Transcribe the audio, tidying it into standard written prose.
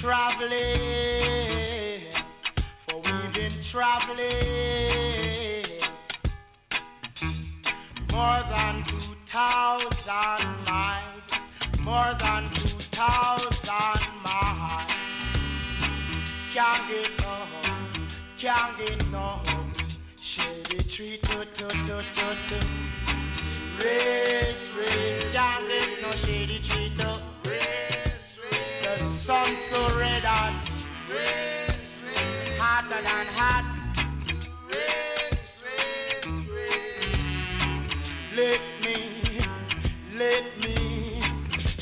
traveling, for we've been traveling more than 2,000 miles, more than 2,000 miles. Can't get no, shady tree, race, can't get no shady tree, the sun so red hot, hotter than hot.